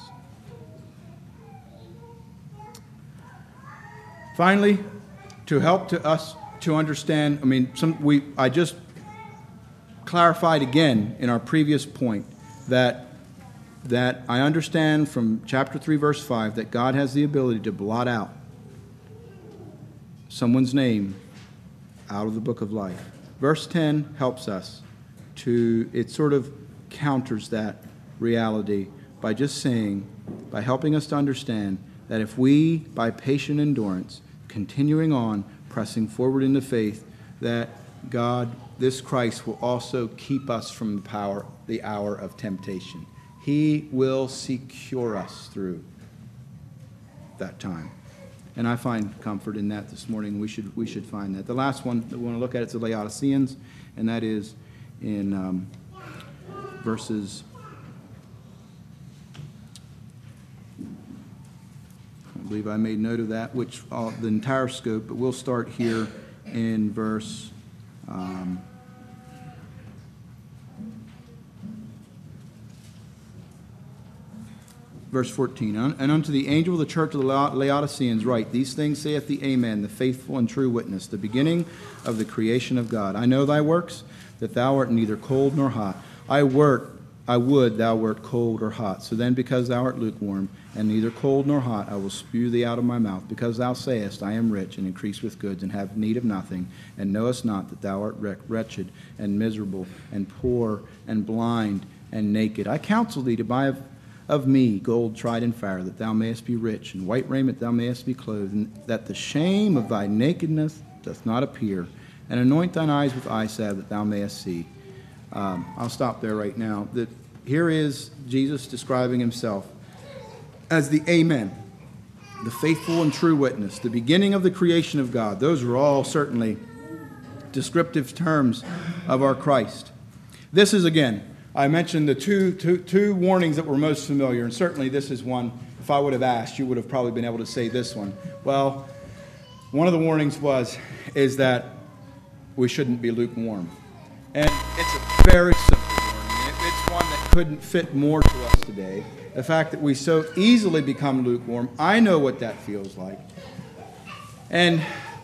Finally, to help to us to understand, I mean, some we I just clarified again in our previous point that that I understand from chapter three, verse five, that God has the ability to blot out someone's name out of the book of life. Verse ten helps us to, it sort of counters that reality by just saying, by helping us to understand that if we, by patient endurance, continuing on, pressing forward into faith, that God, this Christ, will also keep us from the power, the hour of temptation. He will secure us through that time. And I find comfort in that this morning. We should we should find that. The last one that we want to look at is the Laodiceans, and that is in um, verses I believe I made note of that, which uh, the entire scope, but we'll start here in verse um, verse fourteen. And unto the angel of the church of the Laodiceans write, these things saith the Amen, the faithful and true witness, the beginning of the creation of God. I know thy works, that thou art neither cold nor hot. I work, I would thou wert cold or hot. So then, because thou art lukewarm, and neither cold nor hot, I will spew thee out of my mouth. Because thou sayest, I am rich, and increase with goods, and have need of nothing, and knowest not that thou art wretched, and miserable, and poor, and blind, and naked. I counsel thee to buy of, of me gold tried in fire, that thou mayest be rich, and white raiment thou mayest be clothed, and that the shame of thy nakedness doth not appear, and anoint thine eyes with eye salve, that thou mayest see. Um, I'll stop there right now. That here is Jesus describing himself as the Amen, the faithful and true witness, the beginning of the creation of God. Those are all certainly descriptive terms of our Christ. This is, again, I mentioned the two, two, two warnings that were most familiar, and certainly this is one, if I would have asked, you would have probably been able to say this one. Well, one of the warnings was, is that we shouldn't be lukewarm. And it's a very simple warning. It's one that couldn't fit more to us today. The fact that we so easily become lukewarm, I know what that feels like. And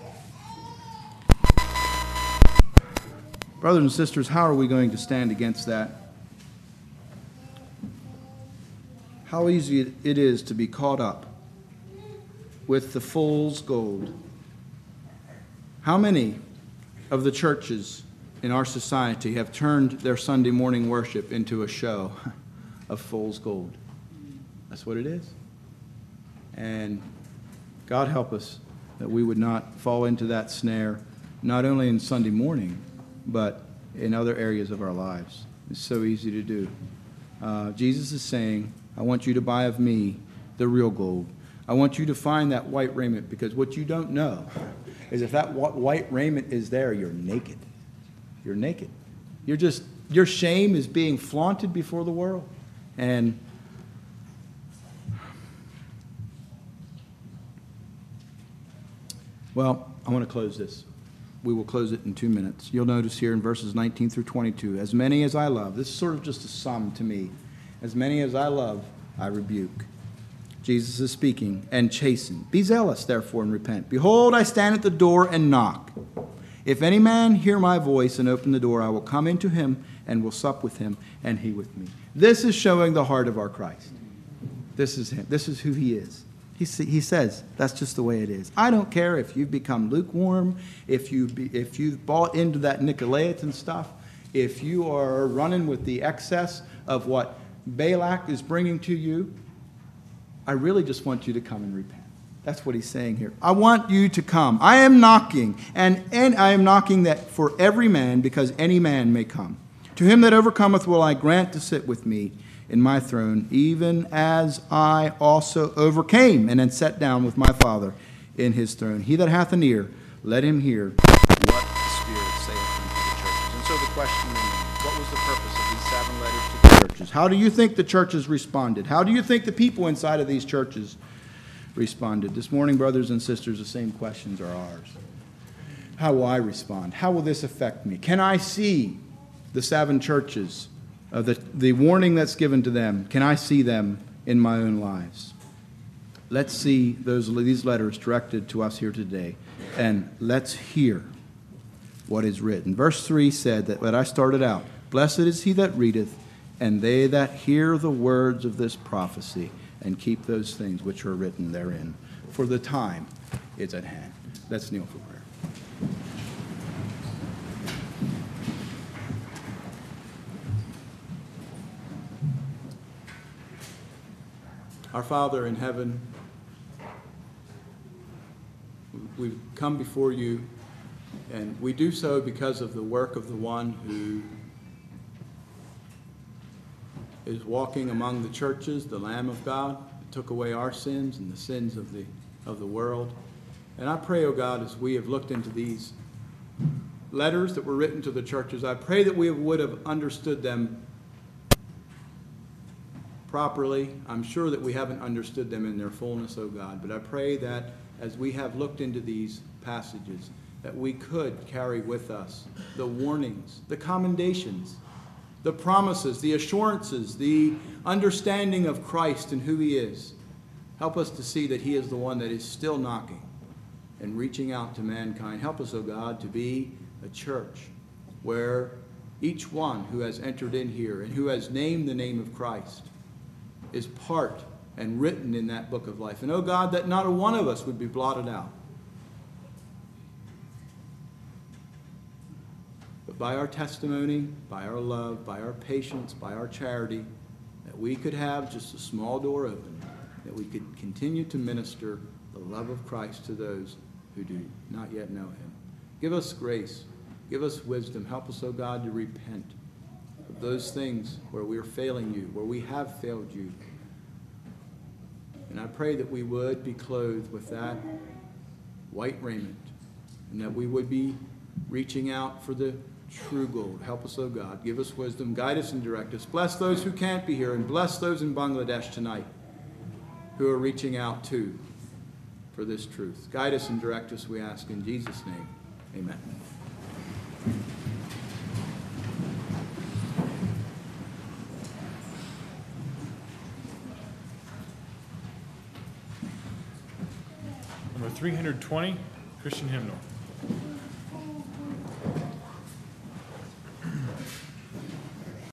brothers and sisters, how are we going to stand against that? How easy it is to be caught up with the fool's gold. How many of the churches in our society have turned their Sunday morning worship into a show of fool's gold? That's what it is. And God help us that we would not fall into that snare, not only in Sunday morning, but in other areas of our lives. It's so easy to do. Uh, Jesus is saying, I want you to buy of me the real gold. I want you to find that white raiment, because what you don't know is if that white raiment is there, you're naked. You're naked. You're just, your shame is being flaunted before the world. And well, I want to close this. We will close it in two minutes. You'll notice here in verses nineteen through twenty-two, as many as I love, this is sort of just a sum to me. As many as I love, I rebuke. Jesus is speaking, and chasten. Be zealous, therefore, and repent. Behold, I stand at the door and knock. If any man hear my voice and open the door, I will come into him and will sup with him, and he with me. This is showing the heart of our Christ. This is him. This is who he is. He, he says, that's just the way it is. I don't care if you've become lukewarm, if, you be, if you've bought into that Nicolaitans stuff, if you are running with the excess of what Balak is bringing to you. I really just want you to come and repent. That's what he's saying here. I want you to come. I am knocking, and, and I am knocking that for every man, because any man may come. To him that overcometh will I grant to sit with me in my throne, even as I also overcame and then sat down with my Father in his throne. He that hath an ear, let him hear what the Spirit saith unto the churches. And so the question remains, what was the purpose of these seven letters to the churches? How do you think the churches responded? How do you think the people inside of these churches responded? This morning, brothers and sisters, the same questions are ours. How will I respond? How will this affect me? Can I see the seven churches, uh, the, the warning that's given to them, can I see them in my own lives? Let's see those, these letters directed to us here today, and let's hear what is written. Verse three said that when I started out, blessed is he that readeth, and they that hear the words of this prophecy, and keep those things which are written therein, for the time is at hand. Let's kneel for prayer. Our Father in heaven, we've come before you, and we do so because of the work of the one who is walking among the churches, the Lamb of God, that took away our sins and the sins of the, of the world. And I pray, O God, as we have looked into these letters that were written to the churches, I pray that we would have understood them properly. I'm sure that we haven't understood them in their fullness, O God, but I pray that as we have looked into these passages, that we could carry with us the warnings, the commendations, the promises, the assurances, the understanding of Christ and who he is. Help us to see that he is the one that is still knocking and reaching out to mankind. Help us, O God, to be a church where each one who has entered in here and who has named the name of Christ is part and written in that book of life. And, O God, that not a one of us would be blotted out. But by our testimony, by our love, by our patience, by our charity, that we could have just a small door open, that we could continue to minister the love of Christ to those who do not yet know him. Give us grace. Give us wisdom. Help us, O God, to repent of those things where we are failing you, where we have failed you. And I pray that we would be clothed with that white raiment, and that we would be reaching out for the true gold. Help us, O God. Give us wisdom. Guide us and direct us. Bless those who can't be here, and bless those in Bangladesh tonight who are reaching out too for this truth. Guide us and direct us, we ask in Jesus' name. Amen. Number three hundred twenty, Christian hymnal.